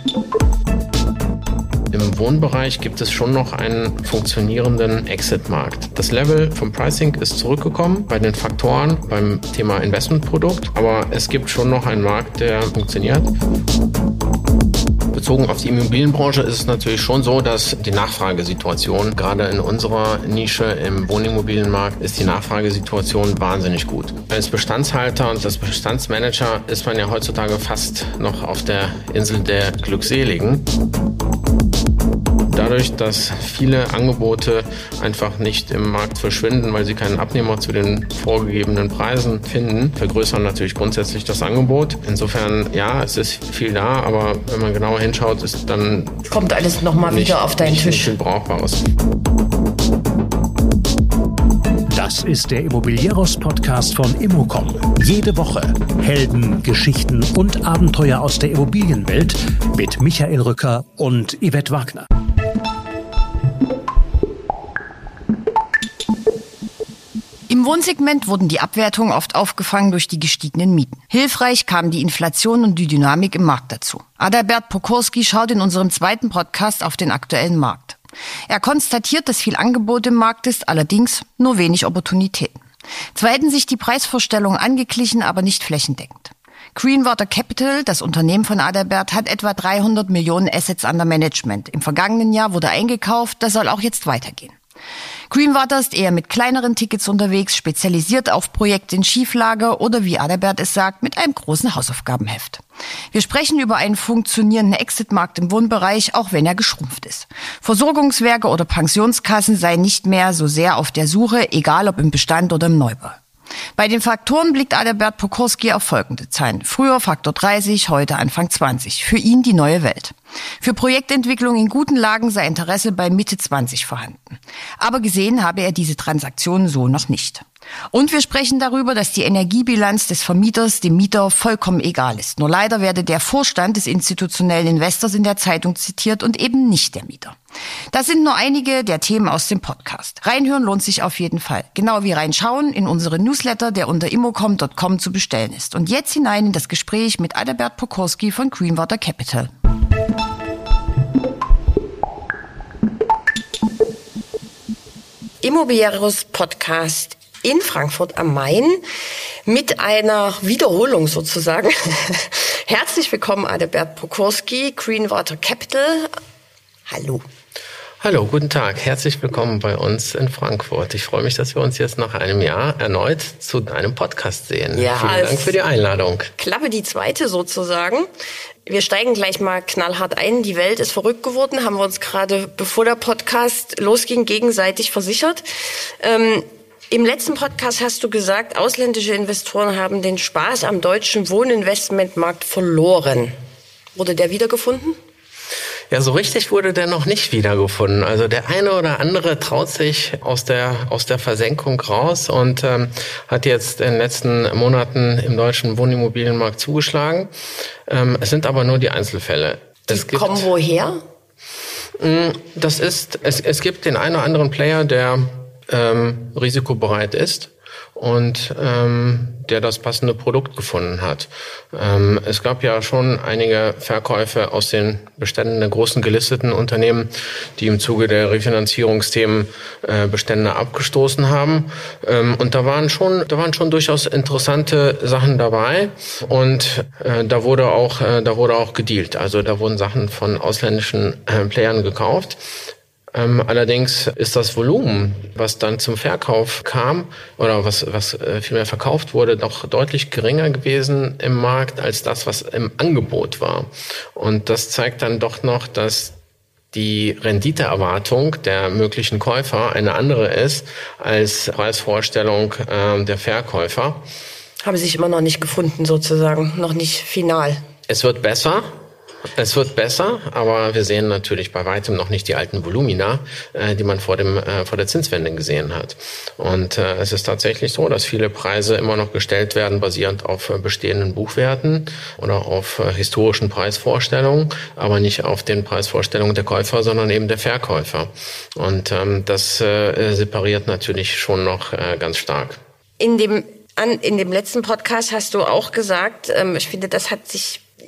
Im Wohnbereich gibt es schon noch einen funktionierenden Exit-Markt. Das Level vom Pricing ist zurückgekommen bei den Faktoren, beim Thema Investmentprodukt, aber es gibt schon noch einen Markt, der funktioniert. Bezogen auf die Immobilienbranche ist es natürlich schon so, dass die Nachfragesituation, gerade in unserer Nische im Wohnimmobilienmarkt, ist die Nachfragesituation wahnsinnig gut. Als Bestandshalter und als Bestandsmanager ist man ja heutzutage fast noch auf der Insel der Glückseligen. Dadurch, dass viele Angebote einfach nicht im Markt verschwinden, weil sie keinen Abnehmer zu den vorgegebenen Preisen finden, vergrößern natürlich grundsätzlich das Angebot. Insofern, ja, es ist viel da, aber wenn man genauer hinschaut, ist dann kommt alles nochmal wieder auf deinen Tisch. Nicht viel Brauchbares. Das ist der Immobilieros-Podcast von Immocom. Jede Woche Helden, Geschichten und Abenteuer aus der Immobilienwelt mit Michael Rücker und Yvette Wagner. Im Wohnsegment wurden die Abwertungen oft aufgefangen durch die gestiegenen Mieten. Hilfreich kamen die Inflation und die Dynamik im Markt dazu. Adalbert Pokorski schaut in unserem zweiten Podcast auf den aktuellen Markt. Er konstatiert, dass viel Angebot im Markt ist, allerdings nur wenig Opportunitäten. Zwar hätten sich die Preisvorstellungen angeglichen, aber nicht flächendeckend. Greenwater Capital, das Unternehmen von Adalbert, hat etwa 300 Millionen Assets under Management. Im vergangenen Jahr wurde eingekauft, das soll auch jetzt weitergehen. Greenwater ist eher mit kleineren Tickets unterwegs, spezialisiert auf Projekte in Schieflage oder, wie Adalbert es sagt, mit einem großen Hausaufgabenheft. Wir sprechen über einen funktionierenden Exitmarkt im Wohnbereich, auch wenn er geschrumpft ist. Versorgungswerke oder Pensionskassen seien nicht mehr so sehr auf der Suche, egal ob im Bestand oder im Neubau. Bei den Faktoren blickt Adalbert Pokorski auf folgende Zahlen. Früher Faktor 30, heute Anfang 20. Für ihn die neue Welt. Für Projektentwicklung in guten Lagen sei Interesse bei Mitte 20 vorhanden. Aber gesehen habe er diese Transaktionen so noch nicht. Und wir sprechen darüber, dass die Energiebilanz des Vermieters dem Mieter vollkommen egal ist. Nur leider werde der Vorstand des institutionellen Investors in der Zeitung zitiert und eben nicht der Mieter. Das sind nur einige der Themen aus dem Podcast. Reinhören lohnt sich auf jeden Fall. Genau wie reinschauen in unsere Newsletter, der unter immocom.com zu bestellen ist. Und jetzt hinein in das Gespräch mit Adalbert Pokorski von Greenwater Capital. Immobilieros Podcast in Frankfurt am Main mit einer Wiederholung sozusagen. Herzlich willkommen, Adalbert Pokorski, Greenwater Capital. Hallo. Hallo, guten Tag. Herzlich willkommen bei uns in Frankfurt. Ich freue mich, dass wir uns jetzt nach einem Jahr erneut zu einem Podcast sehen. Ja, vielen Dank für die Einladung. Klappe die zweite sozusagen. Wir steigen gleich mal knallhart ein. Die Welt ist verrückt geworden, haben wir uns gerade, bevor der Podcast losging, gegenseitig versichert. Im letzten Podcast hast du gesagt, ausländische Investoren haben den Spaß am deutschen Wohninvestmentmarkt verloren. Wurde der wiedergefunden? Ja, so richtig wurde der noch nicht wiedergefunden. Also der eine oder andere traut sich aus der Versenkung raus und hat jetzt in den letzten Monaten im deutschen Wohnimmobilienmarkt zugeschlagen. Es sind aber nur die Einzelfälle. Kommen woher? Es gibt den einen oder anderen Player, der risikobereit ist und der das passende Produkt gefunden hat. Es gab ja schon einige Verkäufe aus den Beständen der großen gelisteten Unternehmen, die im Zuge der Refinanzierungsthemen Bestände abgestoßen haben. Und da waren schon durchaus interessante Sachen dabei. Und da wurde auch gedealt. Also da wurden Sachen von ausländischen Playern gekauft. Allerdings ist das Volumen, was dann zum Verkauf kam oder was vielmehr verkauft wurde, doch deutlich geringer gewesen im Markt als das, was im Angebot war. Und das zeigt dann doch noch, dass die Renditeerwartung der möglichen Käufer eine andere ist als Preisvorstellung der Verkäufer. Haben sich immer noch nicht gefunden sozusagen, noch nicht final. Es wird besser, aber wir sehen natürlich bei weitem noch nicht die alten Volumina, die man vor der Zinswende gesehen hat. Und es ist tatsächlich so, dass viele Preise immer noch gestellt werden, basierend auf bestehenden Buchwerten oder auf historischen Preisvorstellungen, aber nicht auf den Preisvorstellungen der Käufer, sondern eben der Verkäufer. Und das separiert natürlich schon noch ganz stark. In dem letzten Podcast hast du auch gesagt, ich finde, das hat sich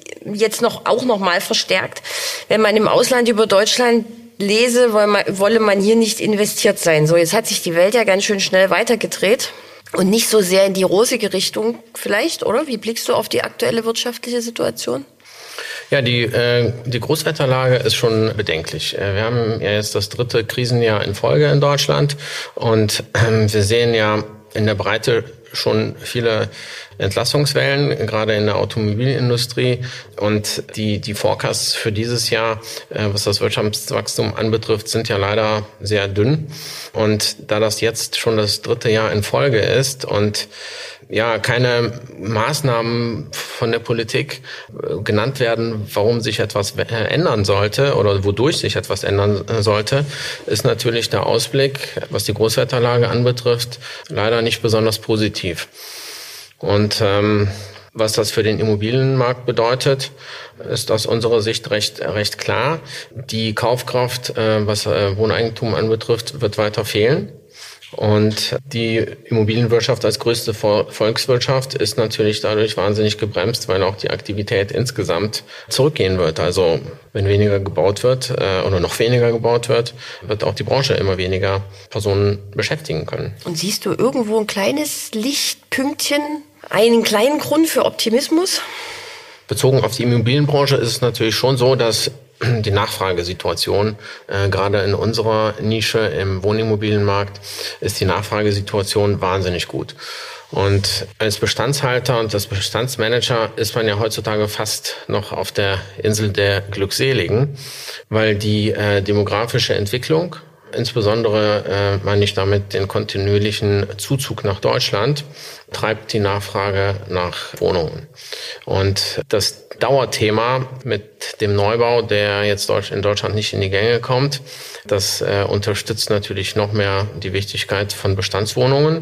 jetzt auch noch mal verstärkt. Wenn man im Ausland über Deutschland lese, wolle man hier nicht investiert sein. So, jetzt hat sich die Welt ja ganz schön schnell weitergedreht und nicht so sehr in die rosige Richtung vielleicht, oder? Wie blickst du auf die aktuelle wirtschaftliche Situation? Ja, die Großwetterlage ist schon bedenklich. Wir haben ja jetzt das 3. Krisenjahr in Folge in Deutschland und wir sehen ja in der Breite schon viele Entlassungswellen, gerade in der Automobilindustrie. Und die Forecasts für dieses Jahr, was das Wirtschaftswachstum anbetrifft, sind ja leider sehr dünn. Und da das jetzt schon das 3. Jahr in Folge ist und ja keine Maßnahmen von der Politik genannt werden, warum sich etwas ändern sollte oder wodurch sich etwas ändern sollte, ist natürlich der Ausblick, was die Großwetterlage anbetrifft, leider nicht besonders positiv. Und was das für den Immobilienmarkt bedeutet, ist aus unserer Sicht recht klar. Die Kaufkraft, was Wohneigentum anbetrifft, wird weiter fehlen. Und die Immobilienwirtschaft als größte Volkswirtschaft ist natürlich dadurch wahnsinnig gebremst, weil auch die Aktivität insgesamt zurückgehen wird. Also wenn weniger gebaut wird oder noch weniger gebaut wird, wird auch die Branche immer weniger Personen beschäftigen können. Und siehst du irgendwo ein kleines Lichtpünktchen, einen kleinen Grund für Optimismus? Bezogen auf die Immobilienbranche ist es natürlich schon so, dass die Nachfragesituation, gerade in unserer Nische im Wohnimmobilienmarkt, ist die Nachfragesituation wahnsinnig gut. Und als Bestandshalter und als Bestandsmanager ist man ja heutzutage fast noch auf der Insel der Glückseligen, weil die demografische Entwicklung, insbesondere meine ich damit den kontinuierlichen Zuzug nach Deutschland, treibt die Nachfrage nach Wohnungen. Und das Dauerthema mit dem Neubau, der jetzt in Deutschland nicht in die Gänge kommt, das unterstützt natürlich noch mehr die Wichtigkeit von Bestandswohnungen.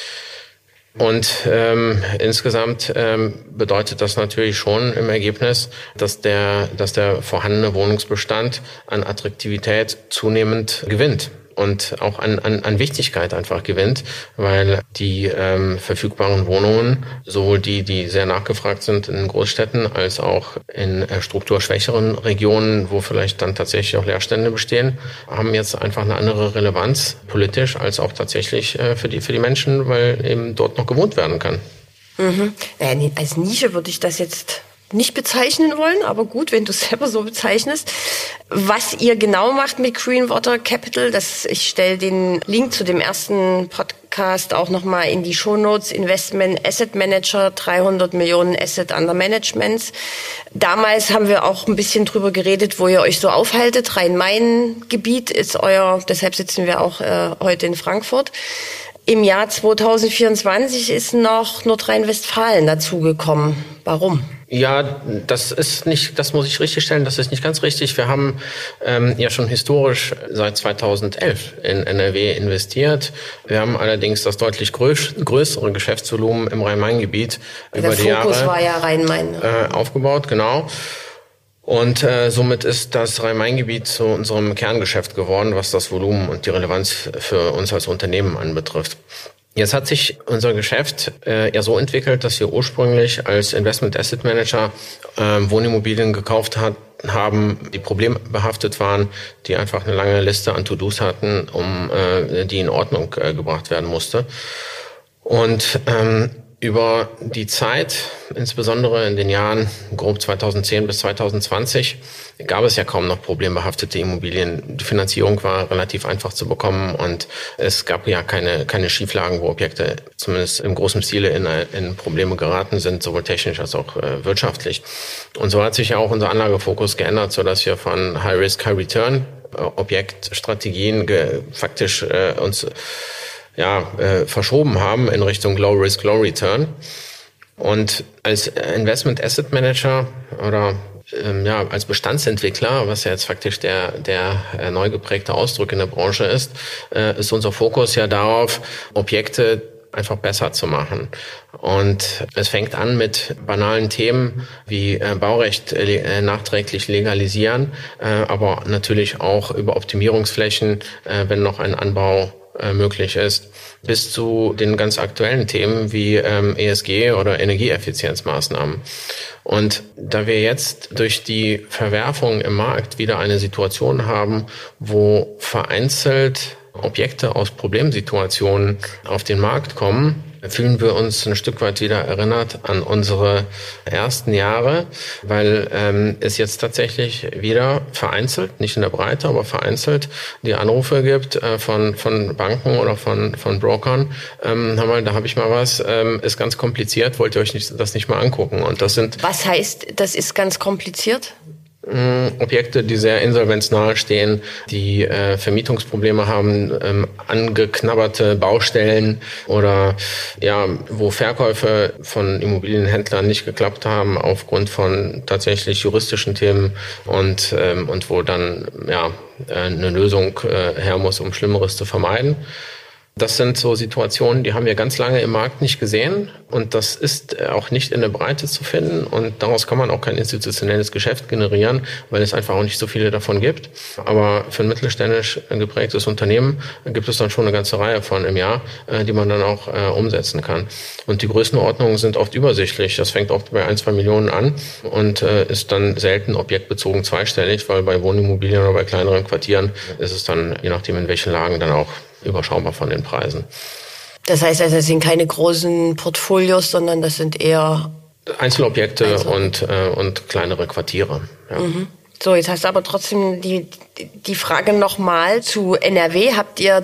Und insgesamt bedeutet das natürlich schon im Ergebnis, dass der vorhandene Wohnungsbestand an Attraktivität zunehmend gewinnt und auch an Wichtigkeit einfach gewinnt, weil die verfügbaren Wohnungen, sowohl die sehr nachgefragt sind in Großstädten, als auch in strukturschwächeren Regionen, wo vielleicht dann tatsächlich auch Leerstände bestehen, haben jetzt einfach eine andere Relevanz politisch als auch tatsächlich für die Menschen, weil eben dort noch gewohnt werden kann. Mhm. Als Nische würde ich das jetzt nicht bezeichnen wollen, aber gut, wenn du es selber so bezeichnest. Was ihr genau macht mit Greenwater Capital, ich stelle den Link zu dem ersten Podcast auch nochmal in die Shownotes. Investment Asset Manager, 300 Millionen Asset Under Management. Damals haben wir auch ein bisschen drüber geredet, wo ihr euch so aufhaltet. Rhein-Main-Gebiet ist deshalb sitzen wir auch heute in Frankfurt. Im Jahr 2024 ist noch Nordrhein-Westfalen dazugekommen. Warum? Ja, das muss ich richtigstellen, das ist nicht ganz richtig. Wir haben ja schon historisch seit 2011 in NRW investiert. Wir haben allerdings das deutlich größere Geschäftsvolumen im Rhein-Main-Gebiet über die Jahre. Der Fokus war ja Rhein-Main. Aufgebaut, genau. Und somit ist das Rhein-Main-Gebiet zu unserem Kerngeschäft geworden, was das Volumen und die Relevanz für uns als Unternehmen anbetrifft. Jetzt hat sich unser Geschäft ja so entwickelt, dass wir ursprünglich als Investment Asset Manager Wohnimmobilien gekauft haben, die problembehaftet waren, die einfach eine lange Liste an To-Dos hatten, die in Ordnung gebracht werden musste. Und über die Zeit, insbesondere in den Jahren grob 2010 bis 2020, gab es ja kaum noch problembehaftete Immobilien. Die Finanzierung war relativ einfach zu bekommen und es gab ja keine Schieflagen, wo Objekte zumindest im großen Stile in Probleme geraten sind, sowohl technisch als auch wirtschaftlich. Und so hat sich ja auch unser Anlagefokus geändert, sodass wir von High Risk, High Return Objektstrategien faktisch uns verschoben haben in Richtung Low Risk, Low Return. Und als Investment Asset Manager oder als Bestandsentwickler, was ja jetzt faktisch der neu geprägte Ausdruck in der Branche ist unser Fokus ja darauf, Objekte einfach besser zu machen. Und es fängt an mit banalen Themen wie Baurecht nachträglich legalisieren, aber natürlich auch über Optimierungsflächen, wenn noch ein Anbau möglich ist, bis zu den ganz aktuellen Themen wie ESG oder Energieeffizienzmaßnahmen. Und da wir jetzt durch die Verwerfung im Markt wieder eine Situation haben, wo vereinzelt Objekte aus Problemsituationen auf den Markt kommen, fühlen wir uns ein Stück weit wieder erinnert an unsere ersten Jahre, weil es jetzt tatsächlich wieder vereinzelt, nicht in der Breite, aber vereinzelt die Anrufe gibt von Banken oder von Brokern. Da habe ich mal was, ist ganz kompliziert, wollt ihr euch das nicht mal angucken? Und das sind... Was heißt, das ist ganz kompliziert? Objekte, die sehr insolvenznahe stehen, die Vermietungsprobleme haben, angeknabberte Baustellen oder wo Verkäufe von Immobilienhändlern nicht geklappt haben aufgrund von tatsächlich juristischen Themen und wo dann eine Lösung her muss, um Schlimmeres zu vermeiden. Das sind so Situationen, die haben wir ganz lange im Markt nicht gesehen und das ist auch nicht in der Breite zu finden und daraus kann man auch kein institutionelles Geschäft generieren, weil es einfach auch nicht so viele davon gibt. Aber für ein mittelständisch geprägtes Unternehmen gibt es dann schon eine ganze Reihe von im Jahr, die man dann auch umsetzen kann. Und die Größenordnungen sind oft übersichtlich. Das fängt oft bei 1-2 Millionen an und ist dann selten objektbezogen zweistellig, weil bei Wohnimmobilien oder bei kleineren Quartieren ist es dann, je nachdem in welchen Lagen, dann auch überschaubar von den Preisen. Das heißt also, es sind keine großen Portfolios, sondern das sind eher Einzelobjekte. Und kleinere Quartiere. Ja. Mhm. So, jetzt hast du aber trotzdem die Frage nochmal zu NRW. Habt ihr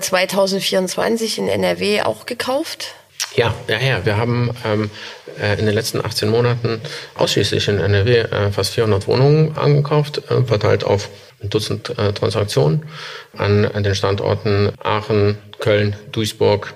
2024 in NRW auch gekauft? Ja. Wir haben in den letzten 18 Monaten ausschließlich in NRW fast 400 Wohnungen angekauft, verteilt auf ein Dutzend Transaktionen an den Standorten Aachen, Köln, Duisburg,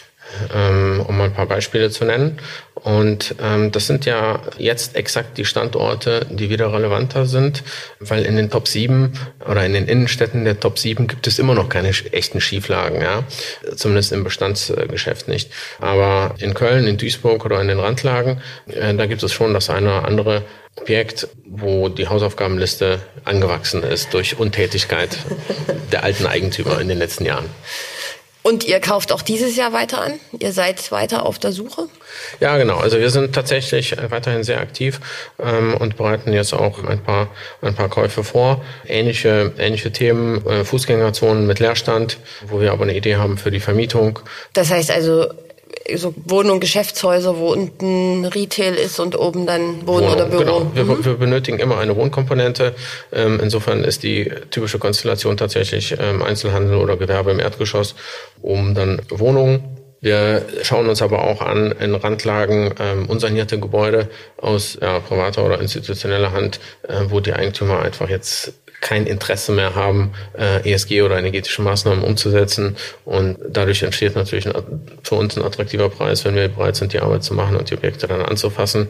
um mal ein paar Beispiele zu nennen. Und das sind ja jetzt exakt die Standorte, die wieder relevanter sind, weil in den Top 7 oder in den Innenstädten der Top 7 gibt es immer noch keine echten Schieflagen, ja, zumindest im Bestandsgeschäft nicht. Aber in Köln, in Duisburg oder in den Randlagen, da gibt es schon das eine oder andere Objekt, wo die Hausaufgabenliste angewachsen ist durch Untätigkeit der alten Eigentümer in den letzten Jahren. Und ihr kauft auch dieses Jahr weiter an? Ihr seid weiter auf der Suche? Ja, genau. Also wir sind tatsächlich weiterhin sehr aktiv und bereiten jetzt auch ein paar Käufe vor. Ähnliche Themen, Fußgängerzonen mit Leerstand, wo wir aber eine Idee haben für die Vermietung. Das heißt also so Wohn- Geschäftshäuser, wo unten Retail ist und oben dann Wohn- oder Büro. Genau. Wir benötigen immer eine Wohnkomponente. Insofern ist die typische Konstellation tatsächlich Einzelhandel oder Gewerbe im Erdgeschoss, um dann Wohnungen. Wir schauen uns aber auch an in Randlagen unsanierte Gebäude aus privater oder institutioneller Hand, wo die Eigentümer einfach jetzt kein Interesse mehr haben, ESG oder energetische Maßnahmen umzusetzen. Und dadurch entsteht natürlich für uns ein attraktiver Preis, wenn wir bereit sind, die Arbeit zu machen und die Objekte dann anzufassen.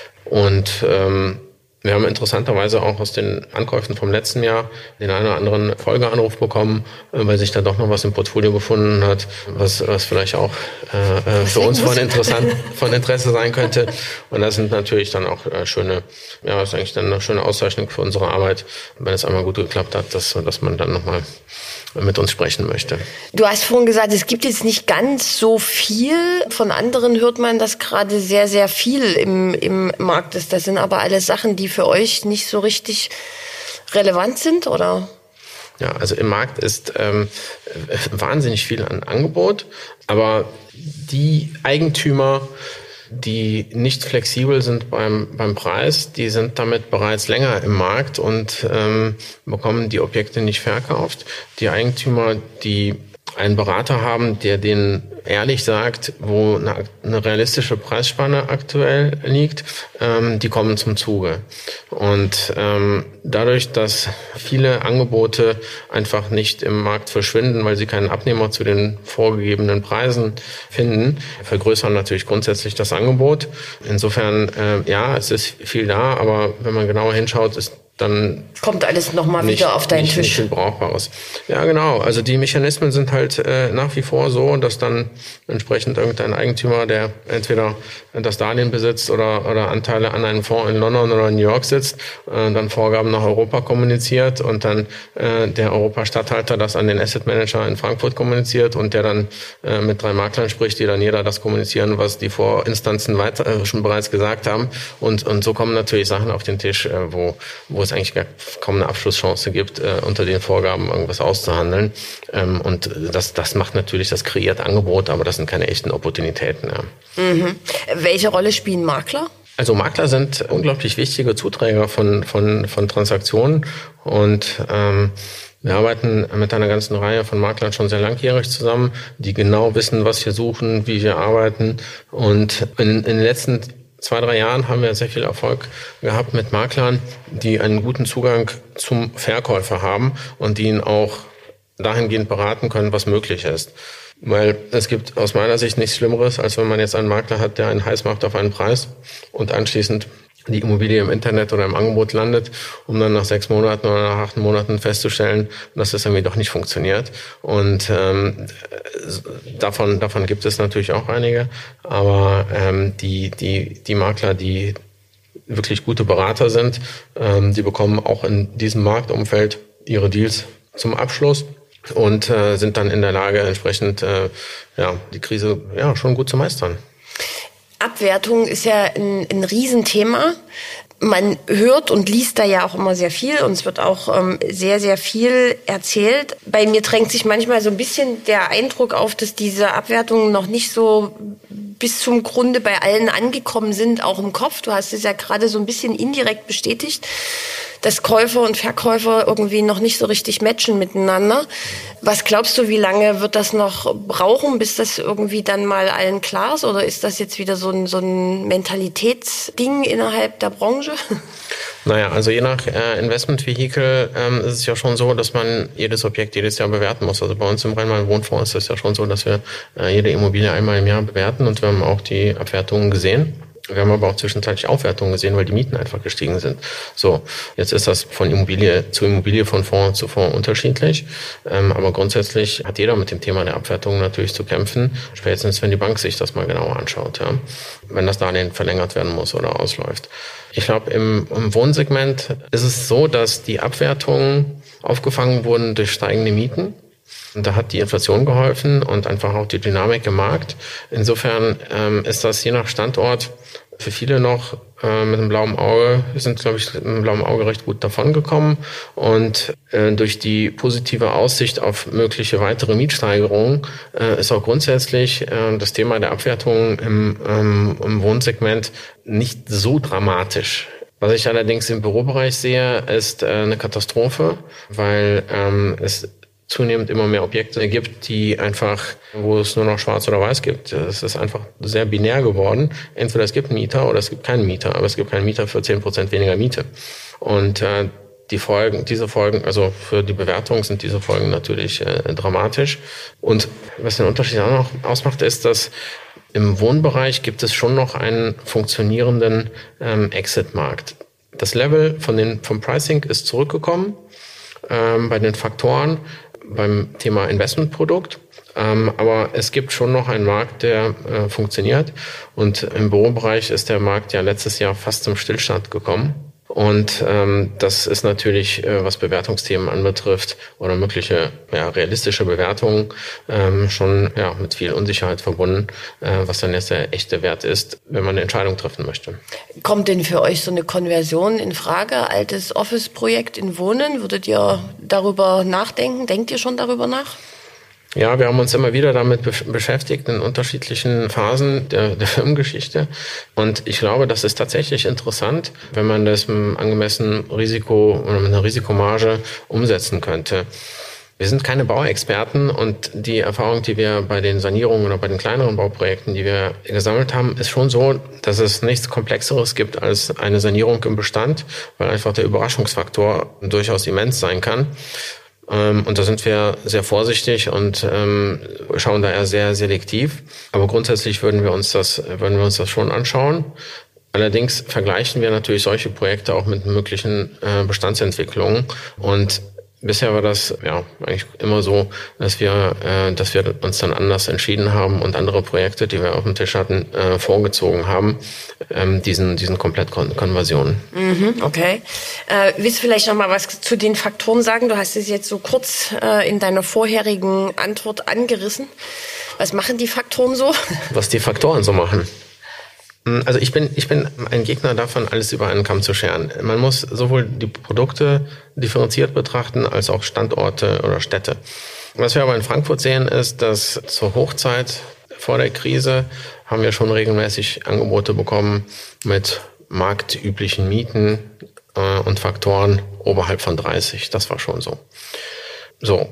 Und wir haben interessanterweise auch aus den Ankäufen vom letzten Jahr den einen oder anderen Folgeanruf bekommen, weil sich da doch noch was im Portfolio gefunden hat, was vielleicht auch für uns von Interesse sein könnte. Und das sind natürlich dann auch ist eigentlich dann eine schöne Auszeichnung für unsere Arbeit, wenn es einmal gut geklappt hat, dass man dann nochmal mit uns sprechen möchte. Du hast vorhin gesagt, es gibt jetzt nicht ganz so viel. Von anderen hört man, dass gerade sehr, sehr viel im Markt ist. Das sind aber alles Sachen, die für euch nicht so richtig relevant sind, oder? Ja, also im Markt ist wahnsinnig viel an Angebot, aber die Eigentümer, die nicht flexibel sind beim Preis, die sind damit bereits länger im Markt und bekommen die Objekte nicht verkauft. Die Eigentümer, die einen Berater haben, der denen ehrlich sagt, wo eine realistische Preisspanne aktuell liegt, die kommen zum Zuge. Und dadurch, dass viele Angebote einfach nicht im Markt verschwinden, weil sie keinen Abnehmer zu den vorgegebenen Preisen finden, vergrößern natürlich grundsätzlich das Angebot. Insofern, es ist viel da, aber wenn man genauer hinschaut, ist dann kommt alles nochmal wieder auf deinen Tisch. Nicht viel Brauchbares. Ja, genau. Also die Mechanismen sind halt nach wie vor so, dass dann entsprechend irgendein Eigentümer, der entweder das Darlehen besitzt oder Anteile an einem Fonds in London oder New York sitzt, dann Vorgaben nach Europa kommuniziert und dann der Europastadthalter das an den Asset Manager in Frankfurt kommuniziert und der dann mit 3 Maklern spricht, die dann jeder das kommunizieren, was die Vorinstanzen schon bereits gesagt haben. Und so kommen natürlich Sachen auf den Tisch, wo es eigentlich kaum eine Abschlusschance gibt, unter den Vorgaben irgendwas auszuhandeln. Und das macht natürlich, das kreiert Angebote, aber das sind keine echten Opportunitäten. Ja. Mhm. Welche Rolle spielen Makler? Also Makler sind unglaublich wichtige Zuträger von Transaktionen und wir arbeiten mit einer ganzen Reihe von Maklern schon sehr langjährig zusammen, die genau wissen, was wir suchen, wie wir arbeiten. Und in den letzten 2-3 Jahren haben wir sehr viel Erfolg gehabt mit Maklern, die einen guten Zugang zum Verkäufer haben und die ihn auch dahingehend beraten können, was möglich ist. Weil es gibt aus meiner Sicht nichts Schlimmeres, als wenn man jetzt einen Makler hat, der einen Heiß macht auf einen Preis und anschließend die Immobilie im Internet oder im Angebot landet, um dann nach 6 Monaten oder nach 8 Monaten festzustellen, dass das irgendwie doch nicht funktioniert. Und davon gibt es natürlich auch einige, aber die Makler, die wirklich gute Berater sind, die bekommen auch in diesem Marktumfeld ihre Deals zum Abschluss und sind dann in der Lage, entsprechend die Krise schon gut zu meistern. Abwertung ist ja ein Riesenthema. Man hört und liest da ja auch immer sehr viel und es wird auch sehr, sehr viel erzählt. Bei mir drängt sich manchmal so ein bisschen der Eindruck auf, dass diese Abwertungen noch nicht so bis zum Grunde bei allen angekommen sind, auch im Kopf. Du hast es ja gerade so ein bisschen indirekt bestätigt, dass Käufer und Verkäufer irgendwie noch nicht so richtig matchen miteinander. Was glaubst du, wie lange wird das noch brauchen, bis das irgendwie dann mal allen klar ist? Oder ist das jetzt wieder so ein Mentalitätsding innerhalb der Branche? Naja, also je nach Investmentvehikel ist es ja schon so, dass man jedes Objekt jedes Jahr bewerten muss. Also bei uns im Rhein-Main-Wohnfonds ist es ja schon so, dass wir jede Immobilie einmal im Jahr bewerten und wir haben auch die Abwertungen gesehen. Wir haben aber auch zwischenzeitlich Aufwertungen gesehen, weil die Mieten einfach gestiegen sind. So, jetzt ist das von Immobilie zu Immobilie, von Fonds zu Fonds unterschiedlich. Aber grundsätzlich hat jeder mit dem Thema der Abwertung natürlich zu kämpfen. Spätestens, wenn die Bank sich das mal genauer anschaut, ja. Wenn das Darlehen verlängert werden muss oder ausläuft. Ich glaube, im Wohnsegment ist es so, dass die Abwertungen aufgefangen wurden durch steigende Mieten. Und da hat die Inflation geholfen und einfach auch die Dynamik im Markt. Insofern ist das je nach Standort für viele noch mit einem blauen Auge, sind, glaube ich, mit einem blauen Auge recht gut davongekommen. Und durch die positive Aussicht auf mögliche weitere Mietsteigerungen ist auch grundsätzlich das Thema der Abwertung im Wohnsegment nicht so dramatisch. Was ich allerdings im Bürobereich sehe, ist eine Katastrophe, weil es zunehmend immer mehr Objekte gibt, die einfach, wo es nur noch schwarz oder weiß gibt. Es ist einfach sehr binär geworden. Entweder es gibt einen Mieter oder es gibt keinen Mieter, aber es gibt keinen Mieter für 10% weniger Miete. Und diese Folgen, also für die Bewertung sind diese Folgen natürlich dramatisch. Und was den Unterschied auch noch ausmacht, ist, dass im Wohnbereich gibt es schon noch einen funktionierenden Exit-Markt. Das Level vom Pricing ist zurückgekommen bei den Faktoren, beim Thema Investmentprodukt. Aber es gibt schon noch einen Markt, der funktioniert. Und im Bürobereich ist der Markt ja letztes Jahr fast zum Stillstand gekommen. Und das ist natürlich, was Bewertungsthemen anbetrifft oder mögliche realistische Bewertungen, schon mit viel Unsicherheit verbunden, was dann jetzt der echte Wert ist, wenn man eine Entscheidung treffen möchte. Kommt denn für euch so eine Konversion in Frage? Altes Office-Projekt in Wohnen? Würdet ihr darüber nachdenken? Denkt ihr schon darüber nach? Ja, wir haben uns immer wieder damit beschäftigt in unterschiedlichen Phasen der Firmengeschichte. Und ich glaube, das ist tatsächlich interessant, wenn man das mit einem angemessenen Risiko oder mit einer Risikomarge umsetzen könnte. Wir sind keine Bauexperten und die Erfahrung, die wir bei den Sanierungen oder bei den kleineren Bauprojekten, die wir gesammelt haben, ist schon so, dass es nichts Komplexeres gibt als eine Sanierung im Bestand, weil einfach der Überraschungsfaktor durchaus immens sein kann. Und da sind wir sehr vorsichtig und schauen da eher sehr selektiv. Aber grundsätzlich würden wir uns das schon anschauen. Allerdings vergleichen wir natürlich solche Projekte auch mit möglichen Bestandsentwicklungen. Und bisher war das eigentlich immer so, dass wir uns dann anders entschieden haben und andere Projekte, die wir auf dem Tisch hatten, vorgezogen haben, diesen Komplettkonversionen. Okay. Willst du vielleicht noch mal was zu den Faktoren sagen? Du hast es jetzt so kurz in deiner vorherigen Antwort angerissen. Was machen die Faktoren so? Was die Faktoren so machen? Also ich bin ein Gegner davon, alles über einen Kamm zu scheren. Man muss sowohl die Produkte differenziert betrachten, als auch Standorte oder Städte. Was wir aber in Frankfurt sehen, ist, dass zur Hochzeit vor der Krise haben wir schon regelmäßig Angebote bekommen mit marktüblichen Mieten und oberhalb von 30. Das war schon so. So,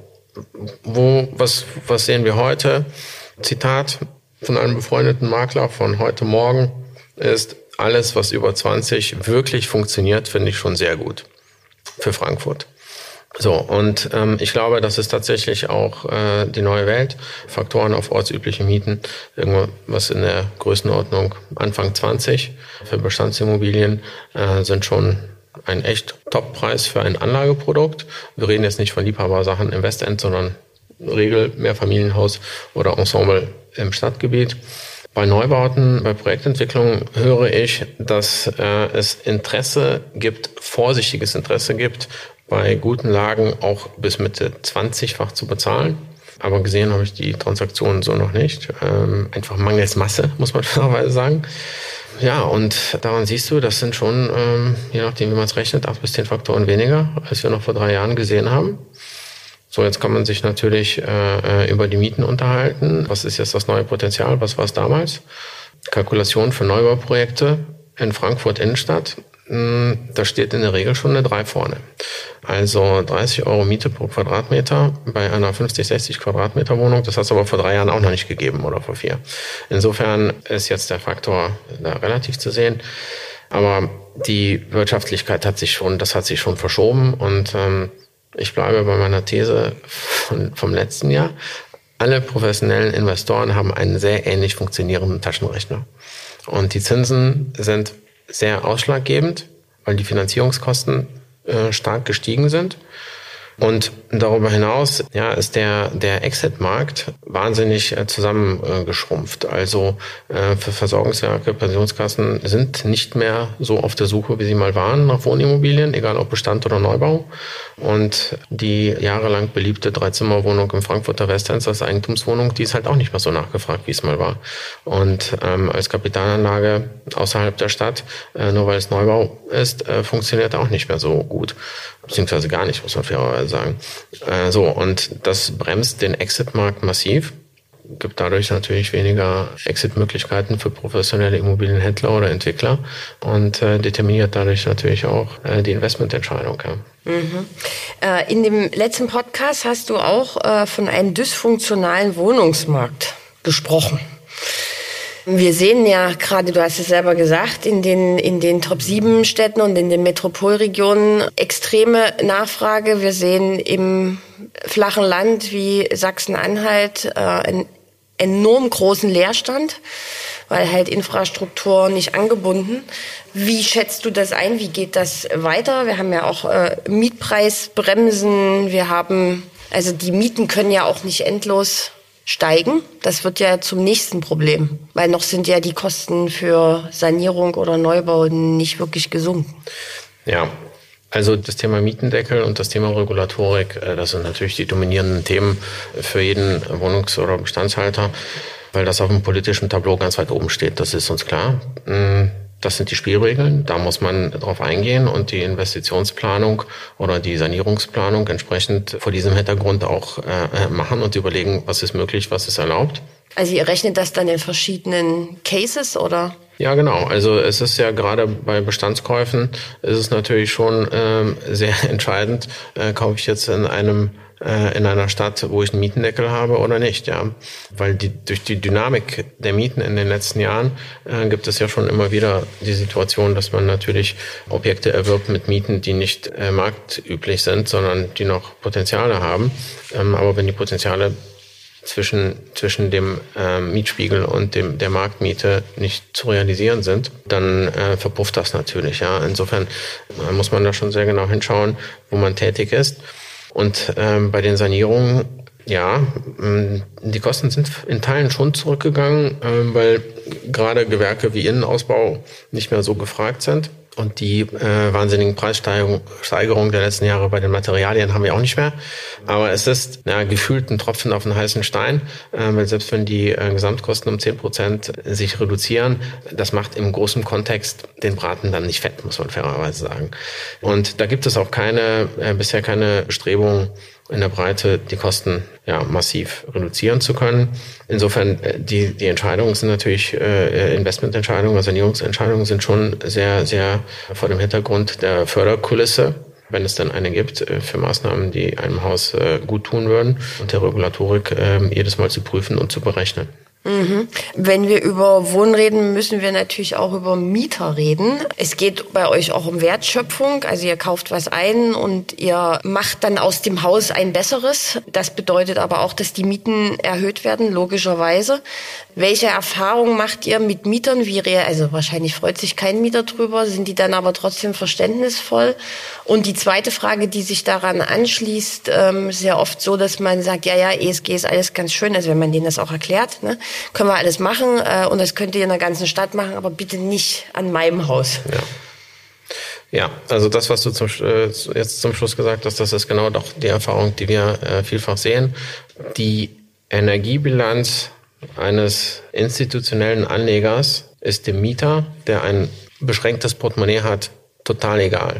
was sehen wir heute? Zitat von einem befreundeten Makler von heute Morgen ist: Alles, was über 20 wirklich funktioniert, finde ich schon sehr gut für Frankfurt. So, und ich glaube, das ist tatsächlich auch die neue Welt. Faktoren auf ortsübliche Mieten, irgendwas in der Größenordnung Anfang 20 für Bestandsimmobilien sind schon ein echt Top-Preis für ein Anlageprodukt. Wir reden jetzt nicht von Liebhabersachen im Westend, sondern Regel, Mehrfamilienhaus oder Ensemble im Stadtgebiet. Bei Neubauten, bei Projektentwicklung höre ich, dass es vorsichtiges Interesse gibt, bei guten Lagen auch bis Mitte 20-fach zu bezahlen. Aber gesehen habe ich die Transaktionen so noch nicht. Einfach mangels Masse, muss man fairerweise sagen. Ja, und daran siehst du, das sind schon, je nachdem wie man es rechnet, 8 bis 10 Faktoren weniger, als wir noch vor 3 Jahren gesehen haben. So, jetzt kann man sich natürlich über die Mieten unterhalten. Was ist jetzt das neue Potenzial? Was war es damals? Kalkulation für Neubauprojekte in Frankfurt Innenstadt. Da steht in der Regel schon eine 3 vorne. Also 30 € Miete pro Quadratmeter bei einer 50, 60 Quadratmeter Wohnung. Das hat es aber vor 3 Jahren auch noch nicht gegeben oder vor 4. Insofern ist jetzt der Faktor da relativ zu sehen. Aber die Wirtschaftlichkeit hat sich schon verschoben und ich bleibe bei meiner These vom letzten Jahr. Alle professionellen Investoren haben einen sehr ähnlich funktionierenden Taschenrechner. Und die Zinsen sind sehr ausschlaggebend, weil die Finanzierungskosten stark gestiegen sind. Und darüber hinaus ist der Exit-Markt wahnsinnig zusammengeschrumpft. Also für Versorgungswerke, Pensionskassen sind nicht mehr so auf der Suche, wie sie mal waren nach Wohnimmobilien, egal ob Bestand oder Neubau. Und die jahrelang beliebte 3-Zimmer-Wohnung im Frankfurter Westend als Eigentumswohnung, die ist halt auch nicht mehr so nachgefragt, wie es mal war. Und als Kapitalanlage außerhalb der Stadt, nur weil es Neubau ist, funktioniert auch nicht mehr so gut. Beziehungsweise gar nicht, muss man fairerweise sagen. Und das bremst den Exit-Markt massiv, gibt dadurch natürlich weniger Exit-Möglichkeiten für professionelle Immobilienhändler oder Entwickler und determiniert dadurch natürlich auch die Investmententscheidung. Ja. Mhm. In dem letzten Podcast hast du auch von einem dysfunktionalen Wohnungsmarkt gesprochen. Wir sehen ja gerade, du hast es selber gesagt, in den Top-7-Städten und in den Metropolregionen extreme Nachfrage. Wir sehen im flachen Land wie Sachsen-Anhalt einen enorm großen Leerstand, weil halt Infrastruktur nicht angebunden. Wie schätzt du das ein? Wie geht das weiter? Wir haben ja auch Mietpreisbremsen. Also die Mieten können ja auch nicht endlos steigen. Das wird ja zum nächsten Problem, weil noch sind ja die Kosten für Sanierung oder Neubau nicht wirklich gesunken. Ja, also das Thema Mietendeckel und das Thema Regulatorik, das sind natürlich die dominierenden Themen für jeden Wohnungs- oder Bestandshalter, weil das auf dem politischen Tableau ganz weit oben steht, das ist uns klar. Das sind die Spielregeln, da muss man drauf eingehen und die Investitionsplanung oder die Sanierungsplanung entsprechend vor diesem Hintergrund auch machen und überlegen, was ist möglich, was ist erlaubt. Also ihr rechnet das dann in verschiedenen Cases, oder? Ja, genau. Also es ist ja gerade bei Bestandskäufen ist es natürlich schon sehr entscheidend, kaufe ich jetzt in einer Stadt, wo ich einen Mietendeckel habe oder nicht, ja. Weil durch die Dynamik der Mieten in den letzten Jahren gibt es ja schon immer wieder die Situation, dass man natürlich Objekte erwirbt mit Mieten, die nicht marktüblich sind, sondern die noch Potenziale haben. Aber wenn die Potenziale zwischen dem Mietspiegel und der Marktmiete nicht zu realisieren sind, dann verpufft das natürlich. Ja. Insofern muss man da schon sehr genau hinschauen, wo man tätig ist. Und bei den Sanierungen, ja, die Kosten sind in Teilen schon zurückgegangen, weil gerade Gewerke wie Innenausbau nicht mehr so gefragt sind. Und die wahnsinnigen Preissteigerungen der letzten Jahre bei den Materialien haben wir auch nicht mehr. Aber es ist gefühlt ein Tropfen auf einen heißen Stein, weil selbst wenn die Gesamtkosten um 10% sich reduzieren, das macht im großen Kontext den Braten dann nicht fett, muss man fairerweise sagen. Und da gibt es auch bisher keine Bestrebungen, in der Breite die Kosten massiv reduzieren zu können. Insofern die Entscheidungen sind natürlich Investmententscheidungen, Sanierungsentscheidungen sind schon sehr, sehr vor dem Hintergrund der Förderkulisse, wenn es dann eine gibt, für Maßnahmen, die einem Haus gut tun würden und der Regulatorik jedes Mal zu prüfen und zu berechnen. Wenn wir über Wohnen reden, müssen wir natürlich auch über Mieter reden. Es geht bei euch auch um Wertschöpfung. Also ihr kauft was ein und ihr macht dann aus dem Haus ein besseres. Das bedeutet aber auch, dass die Mieten erhöht werden, logischerweise. Welche Erfahrungen macht ihr mit Mietern? Also wahrscheinlich freut sich kein Mieter drüber. Sind die dann aber trotzdem verständnisvoll? Und die zweite Frage, die sich daran anschließt, ist ja oft so, dass man sagt, ja, ESG ist alles ganz schön. Also wenn man denen das auch erklärt, ne? Können wir alles machen und das könnt ihr in der ganzen Stadt machen, aber bitte nicht an meinem Haus. Ja, also das, was du jetzt zum Schluss gesagt hast, das ist genau doch die Erfahrung, die wir vielfach sehen. Die Energiebilanz eines institutionellen Anlegers ist dem Mieter, der ein beschränktes Portemonnaie hat, total egal.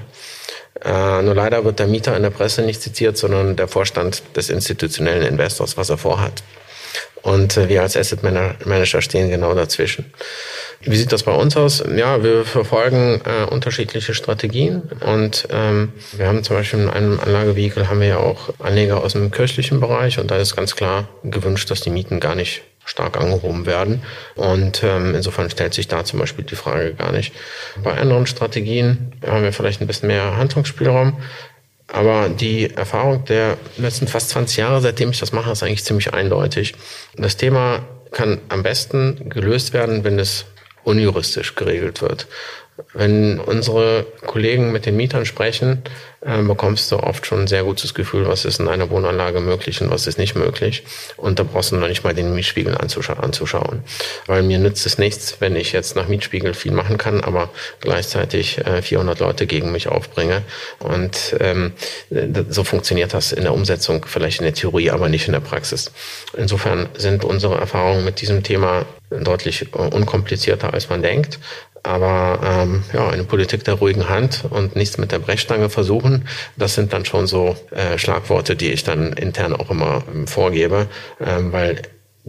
Nur leider wird der Mieter in der Presse nicht zitiert, sondern der Vorstand des institutionellen Investors, was er vorhat. Und wir als Asset Manager stehen genau dazwischen. Wie sieht das bei uns aus? Ja, wir verfolgen unterschiedliche Strategien und wir haben zum Beispiel in einem Anlagevehikel haben wir ja auch Anleger aus dem kirchlichen Bereich und da ist ganz klar gewünscht, dass die Mieten gar nicht stark angehoben werden und insofern stellt sich da zum Beispiel die Frage gar nicht. Bei anderen Strategien haben wir vielleicht ein bisschen mehr Handlungsspielraum. Aber die Erfahrung der letzten fast 20 Jahre, seitdem ich das mache, ist eigentlich ziemlich eindeutig. Das Thema kann am besten gelöst werden, wenn es unjuristisch geregelt wird. Wenn unsere Kollegen mit den Mietern sprechen, bekommst du oft schon ein sehr gutes Gefühl, was ist in einer Wohnanlage möglich und was ist nicht möglich. Und da brauchst du noch nicht mal den Mietspiegel anzuschauen. Weil mir nützt es nichts, wenn ich jetzt nach Mietspiegel viel machen kann, aber gleichzeitig 400 Leute gegen mich aufbringe. Und so funktioniert das in der Umsetzung, vielleicht in der Theorie, aber nicht in der Praxis. Insofern sind unsere Erfahrungen mit diesem Thema deutlich unkomplizierter, als man denkt. Aber eine Politik der ruhigen Hand und nichts mit der Brechstange versuchen, das sind dann schon so Schlagworte, die ich dann intern auch immer vorgebe, weil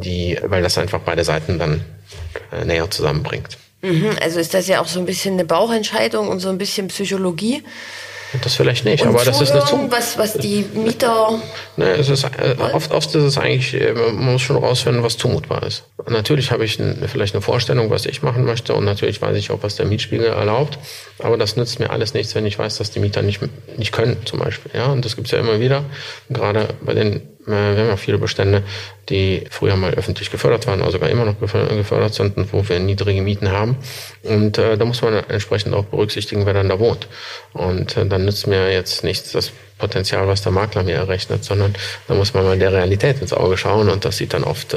das einfach beide Seiten dann näher zusammenbringt. Also ist das ja auch so ein bisschen eine Bauchentscheidung und so ein bisschen Psychologie. Das vielleicht nicht, und aber das ist eine was die Mieter... Es ist, oft ist es eigentlich, man muss schon rausfinden, was zumutbar ist. Und natürlich habe ich vielleicht eine Vorstellung, was ich machen möchte und natürlich weiß ich auch, was der Mietspiegel erlaubt, aber das nützt mir alles nichts, wenn ich weiß, dass die Mieter nicht können zum Beispiel. Ja, und das gibt's ja immer wieder, gerade bei wir haben ja viele Bestände, die früher mal öffentlich gefördert waren, also sogar immer noch gefördert sind und wo wir niedrige Mieten haben. Und da muss man entsprechend auch berücksichtigen, wer dann da wohnt. Und dann nützt mir jetzt nichts das Potenzial, was der Makler mir errechnet, sondern da muss man mal der Realität ins Auge schauen und das sieht dann oft,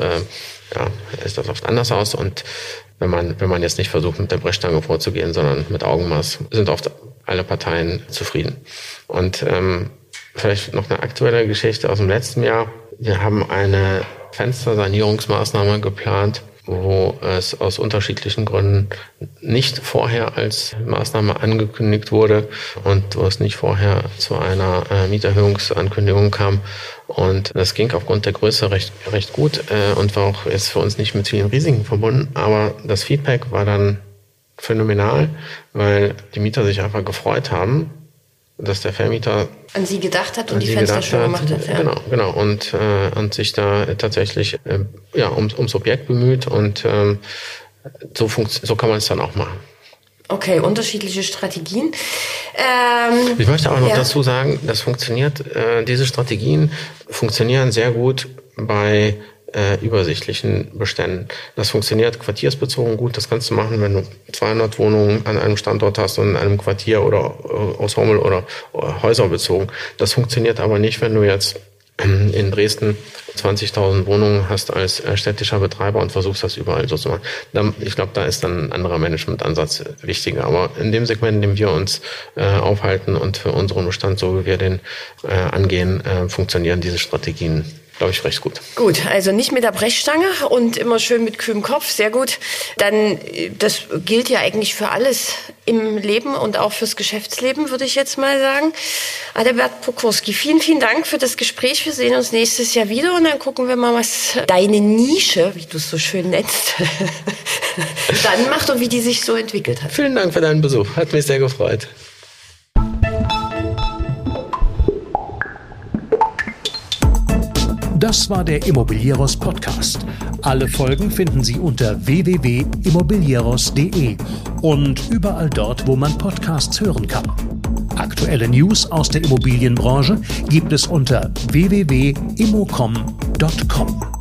ist das oft anders aus. Und wenn man jetzt nicht versucht, mit der Brechstange vorzugehen, sondern mit Augenmaß, sind oft alle Parteien zufrieden. Und vielleicht noch eine aktuelle Geschichte aus dem letzten Jahr. Wir haben eine Fenstersanierungsmaßnahme geplant, wo es aus unterschiedlichen Gründen nicht vorher als Maßnahme angekündigt wurde und wo es nicht vorher zu einer Mieterhöhungsankündigung kam. Und das ging aufgrund der Größe recht gut und war auch jetzt für uns nicht mit vielen Risiken verbunden. Aber das Feedback war dann phänomenal, weil die Mieter sich einfach gefreut haben, dass der Vermieter an sie gedacht hat und die Fenster schon gemacht hat. Ja. Genau. Und sich da tatsächlich ums Objekt bemüht und so kann man es dann auch machen. Okay, unterschiedliche Strategien. Ich möchte auch noch dazu sagen, das funktioniert, diese Strategien funktionieren sehr gut bei übersichtlichen Beständen. Das funktioniert quartiersbezogen gut. Das kannst du machen, wenn du 200 Wohnungen an einem Standort hast und in einem Quartier oder Ensemble oder häuserbezogen. Das funktioniert aber nicht, wenn du jetzt in Dresden 20.000 Wohnungen hast als städtischer Betreiber und versuchst das überall so zu machen. Ich glaube, da ist dann ein anderer Managementansatz wichtiger. Aber in dem Segment, in dem wir uns aufhalten und für unseren Bestand, so wie wir den angehen, funktionieren diese Strategien, glaube ich, recht gut. Gut, also nicht mit der Brechstange und immer schön mit kühlem Kopf, sehr gut. Dann, das gilt ja eigentlich für alles im Leben und auch fürs Geschäftsleben, würde ich jetzt mal sagen. Adalbert Pokorski, vielen, vielen Dank für das Gespräch. Wir sehen uns nächstes Jahr wieder und dann gucken wir mal, was deine Nische, wie du es so schön nennst, dann macht und wie die sich so entwickelt hat. Vielen Dank für deinen Besuch. Hat mich sehr gefreut. Das war der Immobilieros Podcast. Alle Folgen finden Sie unter www.immobilieros.de und überall dort, wo man Podcasts hören kann. Aktuelle News aus der Immobilienbranche gibt es unter www.immocom.com.